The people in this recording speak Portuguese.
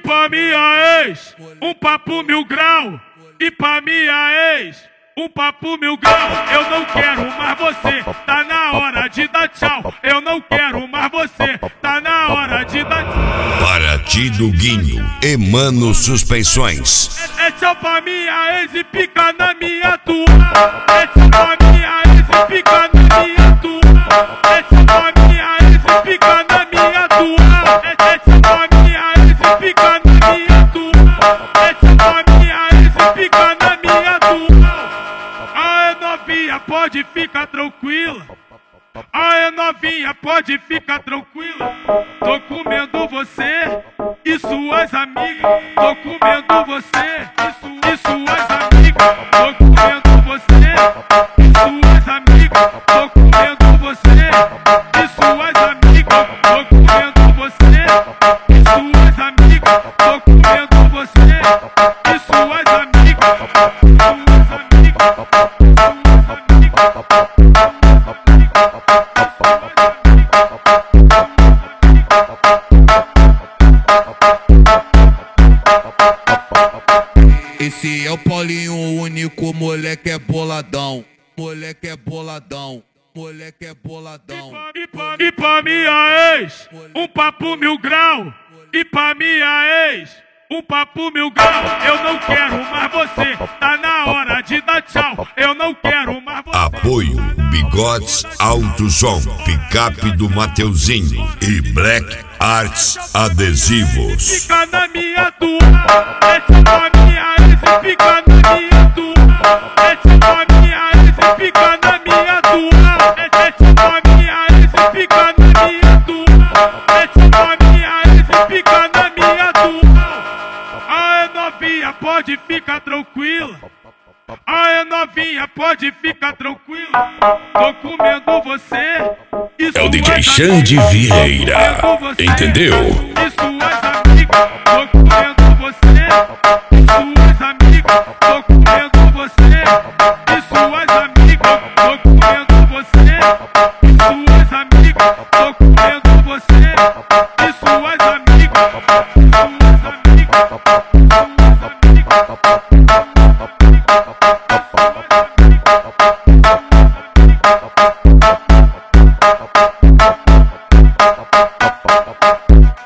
pra minha ex, um papo 1000 grau. E pra minha ex, um papo 1000 grau. Eu não quero mais você, tá na hora de dar tchau. Eu não quero mais você, tá na hora de dar tchau. Paraty do Guinho, Emano Suspensões. É tchau pra minha ex e pica na minha tua. É tchau pra minha ex e pica na minha tua. É tchau pra minha ex e pica na minha tua. É tchau pra minha ex e pica na minha tua. É tchau pra minha ex e pica na minha tua. Aê novinha, pode ficar tranquila. Aê novinha, pode ficar tranquila. Tô comendo você e suas amigas. Tô comendo você e suas amigas. Tô comendo você e suas amigas. Tô comendo você e suas amigas. Tô comendo você e suas amigas. Tô comendo você e suas amigas. Suas amigas. Esse é o Paulinho, o único moleque é boladão. Moleque é boladão. Moleque é boladão. E pra minha ex, um papo 1000 grau. E pra minha ex, um papo 1000 grau. Eu não quero mais você, tá na hora de dar tchau. Eu não quero mais você. Apoio Bigodes Alto Som, Picape do Mateuzinho e Black Arts Adesivos. Fica na minha tua, é tchau pra minha ex e fica na minha tua. É tchau pra minha ex e fica na minha tua. É tchau pra minha ex e fica na minha tua. É tchau pra minha ex e fica na minha tua. Aê novinha, pode ficar tranquila. Aê novinha, pode ficar tranquila. Tô comendo você e É o DJ Xande Vieira, entendeu? E suas amigas, tô comendo você e suas amigas. Tô comendo você e suas amigas. Tô comendo você e suas amigas. Tô comendo você e suas amigas. Suas amigas. Suas amigas.